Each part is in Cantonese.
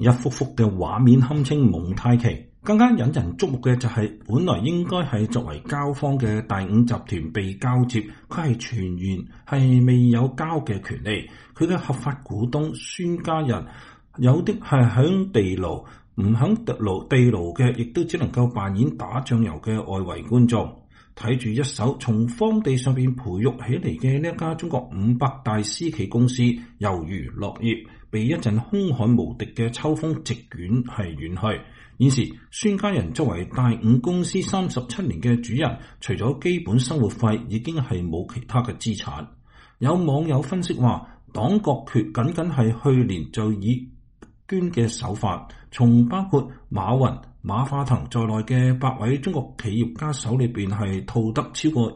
一幅幅嘅畫面堪稱蒙太奇。更加引人矚目嘅就係，本來應該係作為交方嘅大五集團被交接，佢係全員係未有交嘅權利。佢嘅合法股東孫家人有啲係響地牢，唔響地牢嘅，亦都只能夠扮演打醬油嘅外圍觀眾，睇住一手從荒地上邊培育起嚟嘅呢一家中國500大私企公司猶如落葉，被一陣兇悍無敵嘅秋風席捲係遠去。現時孫家人作為大五公司37年嘅主人，除咗基本生活費，已經係冇其他嘅資產。有網友分析話，黨國權僅係去年就以捐嘅手法，從包括馬雲、馬化騰在內嘅8位中國企業家手裏邊係套得超過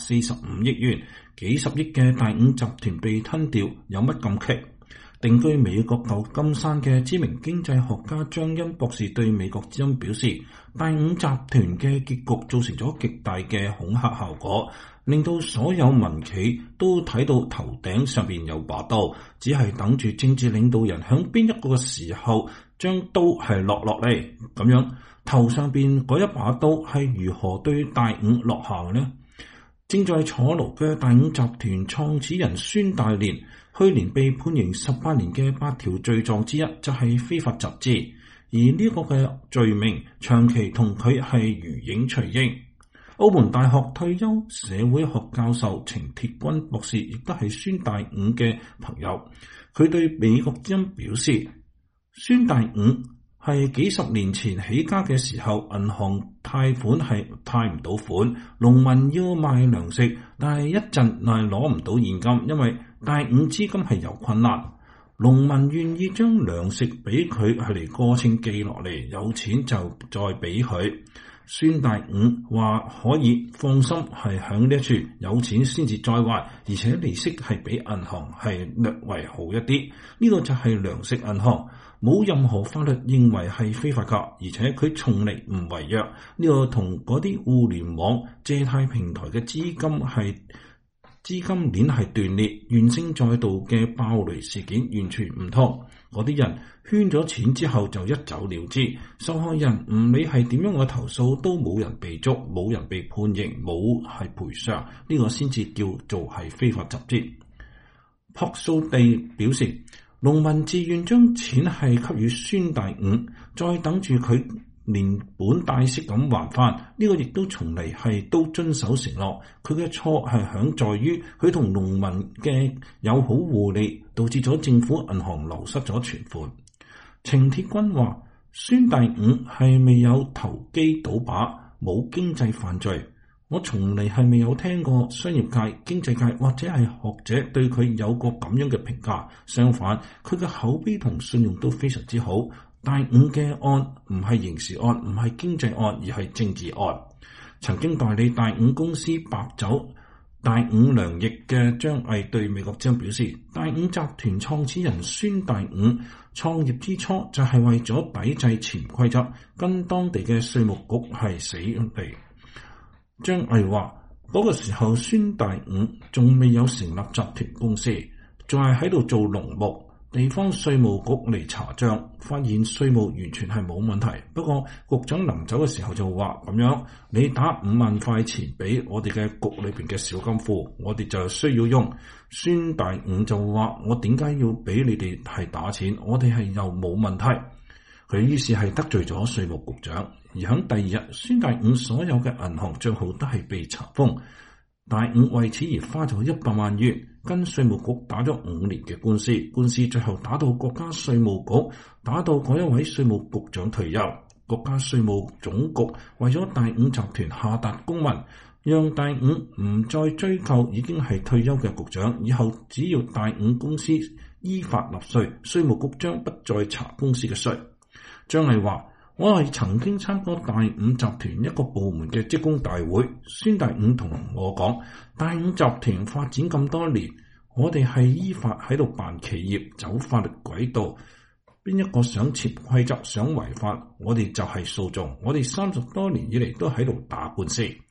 245億元，幾十億嘅大五集團被吞掉，有乜咁棘？定居美國舊金山嘅知名經濟學家張欣博士對美國之音表示，大五集團嘅結局造成咗極大嘅恐嚇效果，令到所有民企都睇到頭頂上邊有把刀，只係等住政治領導人響邊一個時候將刀係落嚟，咁樣頭上邊嗰一把刀係如何對大五落下嘅呢？正在坐牢嘅大五集團創始人孫大連，去年被判刑18年嘅8條罪狀之一就係非法集資，而呢個嘅罪名長期同佢係如影隨形。澳門大學退休社會學教授程鐵軍博士亦都係孫大五嘅朋友，佢對美國之音表示，孫大五係幾十年前起家嘅時候，銀行貸款係貸唔到款，農民要賣糧食，但係一陣係攞唔到現金，因為大五資金係有困難，農民願意將糧食俾佢係嚟過秤寄落嚟，有錢就再俾佢。孫大五話可以放心，係響呢一處有錢先至再還，而且利息係比銀行係略為好一啲。呢個就係糧食銀行，冇任何法律認為係非法噶，而且佢從嚟唔違約。呢個同嗰啲互聯網借貸平台嘅資金鏈係斷裂、怨聲載道嘅爆雷事件完全唔同。嗰啲人圈咗錢之後就一走了之，受害人唔理係點樣嘅投訴都冇人被捉，冇人被判刑，冇係賠償，呢個先至叫做係非法集資。朴素地表示，農民自願將錢係給予孫大五，再等住佢連本帶息咁還翻，呢個亦都從嚟係都遵守承諾。佢嘅錯係響在於佢同農民嘅友好互利，導致咗政府銀行流失咗存款。程鐵軍話，孫大五係未有投機倒把，冇經濟犯罪。我從嚟係未有聽過商業界、經濟界或者係學者對佢有過咁樣嘅評價。相反，佢嘅口碑同信用都非常之好。大五嘅案唔係刑事案，唔係經濟案，而係政治案。曾經代理大五公司白酒大五糧液嘅張毅對美國之音表示，大五集團創始人孫大五創業之初就係為咗抵制潛規則，跟當地嘅稅務局係死嚟。張毅話，嗰個時候孫大五仲未有成立集團公司，仲係喺度做農牧。地方稅務局嚟查賬，發現稅務完全係冇問題。不過局長臨走嘅時候就話，咁樣你打5萬塊錢俾我哋嘅局裏邊嘅小金庫，我哋就需要用。孫大五就話，我點解要俾你哋係打錢？我哋係又冇問題。佢於是係得罪咗稅務局長，而喺第二日，孫大五所有嘅銀行賬號都係被查封。大五為此而花咗100萬元，跟稅務局打咗5年嘅官司，官司最後打到國家稅務局，打到嗰一位稅務局長退休。國家稅務總局為咗大五集團下達公文，讓大五唔再追究已經係退休嘅局長，以後只要大五公司依法納稅，稅務局將不再查公司嘅稅。張毅話，我係曾經參過大五集團一個部門嘅職工大會，孫大五同我講，大五集團發展咁多年，我哋係依法喺度辦企業，走法律軌道，邊一個想潛規則、想違法，我哋就係訴訟。我哋30多年以嚟都喺度打官司。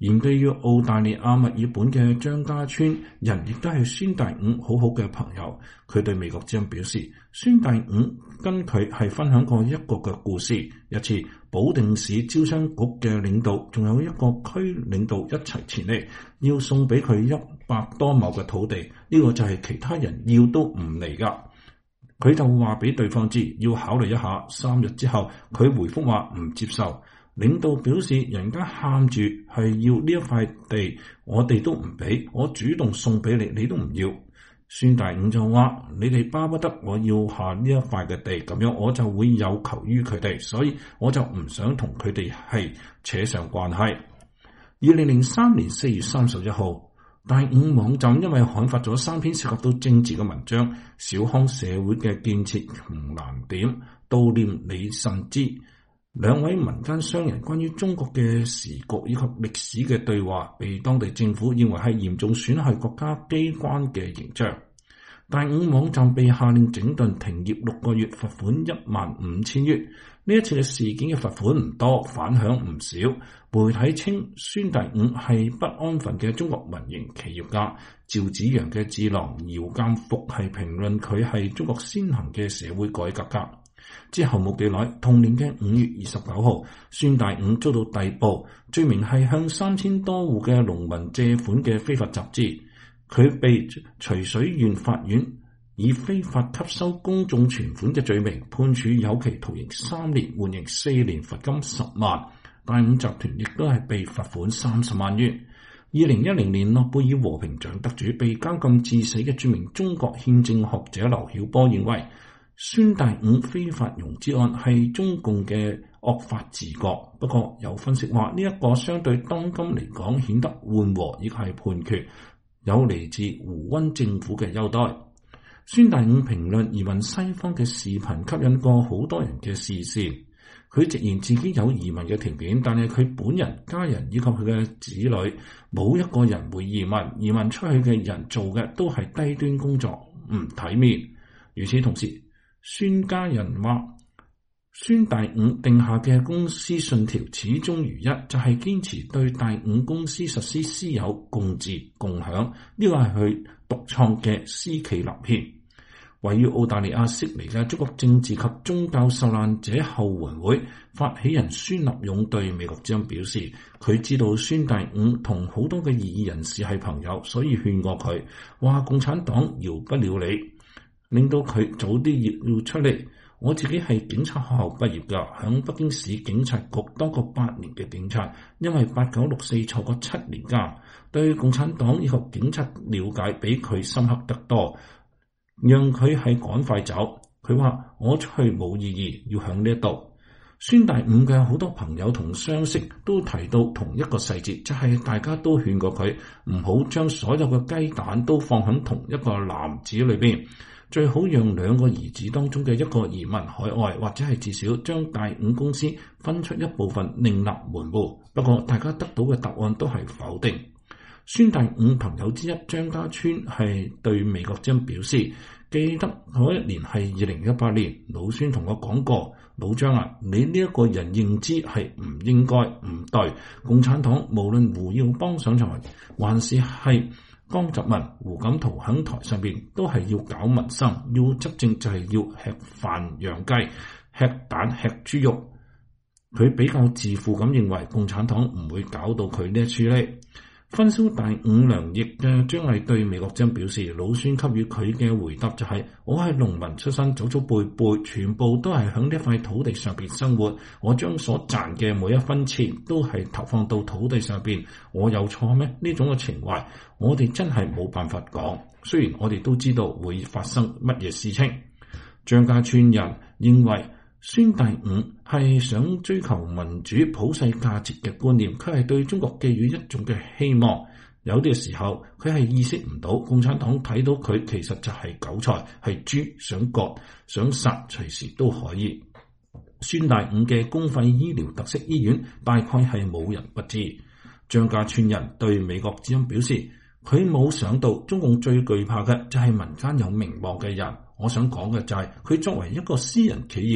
現居於澳大利亞墨爾本嘅張家川人亦都係孫大午好好嘅朋友。佢對美國之音表示，孫大午跟佢係分享過一個嘅故事。一次，保定市招商局嘅領導仲有一個區領導一齊前嚟，要送俾佢100多畝嘅土地。呢個就係其他人要都唔嚟噶。佢就話俾對方知，要考慮一下。3日之後，佢回覆話唔接受。領導表示，人家喊住係要呢一塊地，我哋都唔俾，我主動送俾你，你都唔要。孫大午就話：你哋巴不得我要下呢一塊嘅地，咁樣我就會有求於佢哋，所以我就唔想同佢哋係扯上關係。2003年4月31號，大午網站因為刊發咗3篇涉及到政治嘅文章，小康社會嘅建設同難點，悼念李慎之。2位民間商人關於中國嘅時局以及歷史嘅對話，被當地政府認為係嚴重損害國家機關嘅形象。大午網站被下令整頓停業6個月，罰款15000元。呢一次嘅事件嘅罰款唔多，反響唔少。媒體稱孫大午係不安分嘅中國民營企業家。趙紫陽嘅智囊姚鑑復係評論佢係中國先行嘅社會改革家。之後冇幾耐，同年嘅5月29號，孫大午遭到逮捕，罪名係向3000多戶嘅農民借款嘅非法集資。佢被徐水縣法院以非法吸收公眾存款嘅罪名判處有期徒刑3年，緩刑4年，罰金10萬。大午集團亦都係被罰款30萬元。2010年諾貝爾和平獎得主、被監禁致死嘅著名中國憲政學者劉曉波認為，孫大午非法融資案係中共嘅惡法治國。不過有分析話，呢一個相對當今嚟講顯得緩和，亦係判決有嚟自胡溫政府嘅優待。孫大午評論移民西方嘅視頻吸引過好多人嘅視線。佢直言自己有移民嘅條件，但係佢本人、家人以及佢嘅子女冇一個人會移民。移民出去嘅人做嘅都係低端工作，唔體面。與此同時，孫家人話，孫大午定下嘅公司信條始終如一，就係堅持對大午公司實施私有、共治、共享，呢個係佢獨創嘅私企立憲。位於澳大利亞悉尼嘅中國政治及宗教受難者後援會發起人孫立勇對美國之音表示，佢知道孫大午同好多嘅異議人士係朋友，所以勸過佢，話共產黨饒不了你，令到佢早啲要出嚟。我自己係警察學校畢業㗎，響北京市警察局當過8年嘅警察，因為8964坐過7年監，對共產黨以及警察了解比佢深刻得多，讓佢係趕快走。佢話我出去冇意義，要響呢一度。孫大午嘅好多朋友同相識都提到同一個細節，就係大家都勸過佢唔好將所有嘅雞蛋都放喺同一個籃子裏邊，最好讓2個兒子當中嘅一個移民海外，或者係至少將大午公司分出一部分另立門戶。不過大家得到嘅答案都係否定。孫大午朋友之一張家川係對美國之音表示，記得嗰一年係2018年，老孫同我講過，老張啊，你呢一個人認知係唔應該唔對。共產黨無論胡耀邦上台，還是係江澤民、胡錦濤喺台上邊，都係要搞民生，要執政就係要吃飯養雞、吃蛋吃豬肉。佢比較自負咁認為，共產黨唔會搞到佢呢一處呢。分銷大午糧液嘅張毅對美國之音表示，老孫給予佢嘅回答就係，我係農民出身，祖祖輩輩全部都係響呢塊土地上邊生活，我將所賺嘅每一分錢都係投放到土地上邊，我有錯咩？呢種嘅情懷，我哋真係冇辦法講。雖然我哋都知道會發生乜嘢事情。張家川人認為，孫大午係想追求民主普世價值嘅觀念，佢係對中國寄予一種嘅希望。有啲時候佢係意識唔到，共產黨睇到佢其實就係韭菜，係豬，想割想殺隨時都可以。孫大午嘅公費醫療特色醫院大概係冇人不知。張家川人對美國之音表示，佢冇想到中共最懼怕嘅就係民間有名望嘅人。我想講嘅就係，佢作為一個私人企業，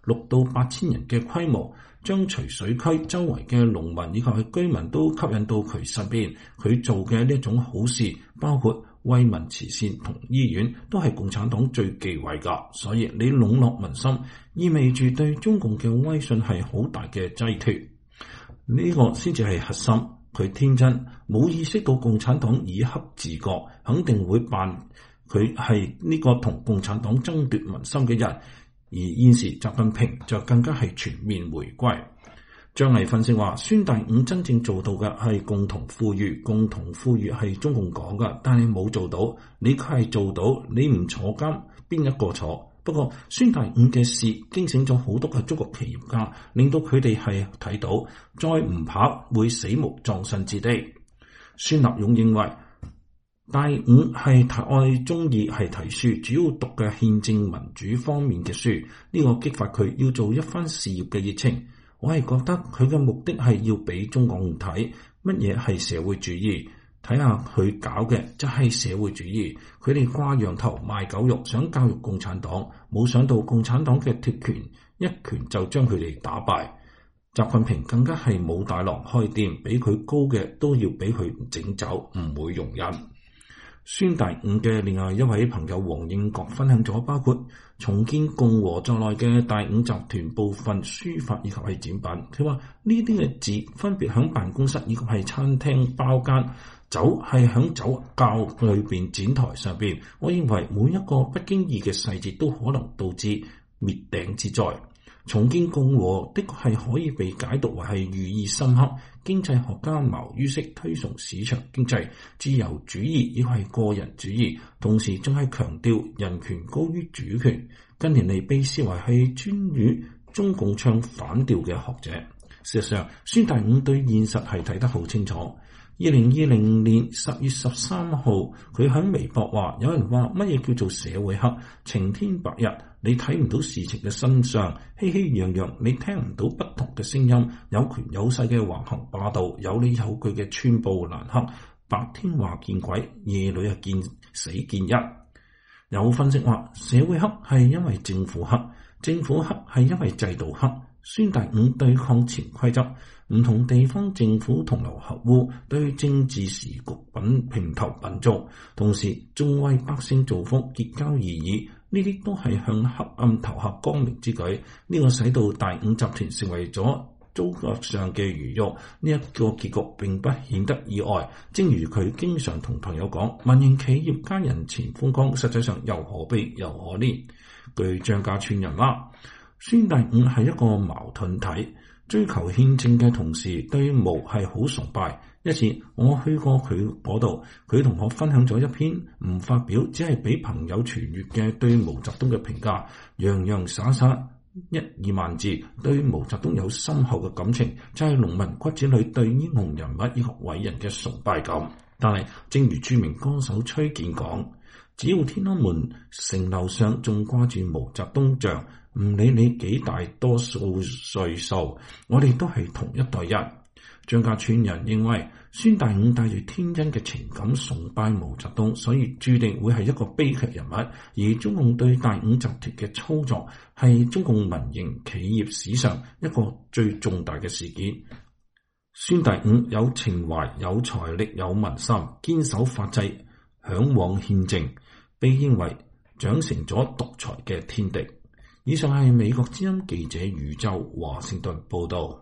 6到8千人嘅規模，將徐水區周圍嘅農民以及係居民都吸引到佢身邊。佢做嘅呢種好事，包括惠民慈善同醫院，都係共產黨最忌諱㗎。所以你籠絡民心，意味住對中共嘅威信係好大嘅擠脫。呢個先至係核心。佢天真，冇意識到共產黨以黑治國，肯定會扮佢係呢個同共產黨爭奪民心嘅人。而現時習近平就更加係全面回歸。張毅分析話，孫大午真正做到嘅係共同富裕，共同富裕係中共講嘅，但係冇做到。你佢係做到，你唔坐監，邊一個坐？不過孫大午嘅事驚醒咗好多嘅中國企業家，令到佢哋係睇到再唔跑會死無葬身之地。孫立勇認為大午係太愛中意係睇書，主要讀嘅憲政民主方面嘅書，呢個激發佢要做一番事業嘅熱情。我係覺得佢嘅目的係要俾中共睇乜嘢係社會主義。睇下佢搞嘅就係社會主義，佢哋掛羊頭賣狗肉，想教育共產黨，冇想到共產黨嘅鐵拳一拳就將佢哋打敗。習近平更加係武大郎開店，比佢高嘅都要俾佢整走，唔會容忍。孫大午嘅另外一位朋友黃應國分享咗包括重建共和在內嘅大午集團部分書法以及係展品。佢話呢啲嘅字分別響辦公室以及係餐廳包間，酒係響酒窖裏邊展台上邊。我認為每一個不經意嘅細節都可能導致滅頂之災。重建共和的確係可以被解讀為係寓意深刻。經濟學家茅于軾推崇市場經濟、自由主義亦係個人主義，同時仲係強調人權高於主權。近年嚟被視為係專與中共唱反調嘅學者。事實上，孫大午對現實係睇得好清楚。2020年10月13號，佢喺微博話：有人話乜嘢叫做社會黑？晴天白日，你睇唔到事情嘅真相，熙熙攘攘，你聽唔到不同嘅聲音，有權有勢嘅橫行霸道，有理有據嘅寸步難行，白天話見鬼，夜裏啊見死見一。有分析話，社會黑係因為政府黑，政府黑係因為制度黑。孫大午對抗潛規則，唔同地方政府同流合污，對政治時局評頭品足，同時仲為百姓造福，結交異議，呢啲都係向黑暗投下光明之舉。呢個使到大午集團成為咗糟腳上嘅魚肉，呢一個結局並不顯得意外。正如佢經常同朋友講，民營企業家人前風光，實際上又可悲又可憐。據張家川人話，孫大午係一個矛盾體，追求憲政嘅同時對毛係好崇拜。一次我去過佢嗰度，佢同我分享咗一篇唔發表，只係俾朋友傳閱嘅對毛澤東嘅評價，洋洋灑灑1-2萬字，對毛澤東有深厚嘅感情，就係農民骨子裏對英雄人物以及偉人嘅崇拜感。但係正如著名歌手崔健講，只要天安門城樓上仲掛住毛澤東像，唔理你幾大多數歲數，我哋都係同一代人。張家川人認為孫大午帶住天真嘅情感崇拜毛澤東，所以注定會係一個悲劇人物。而中共對大午集團嘅操作係中共民營企業史上一個最重大嘅事件。孫大午有情懷、有財力、有民心，堅守法制，嚮往憲政，被認為長成咗獨裁嘅天敵。以上係美國之音記者宇宙華盛頓報道。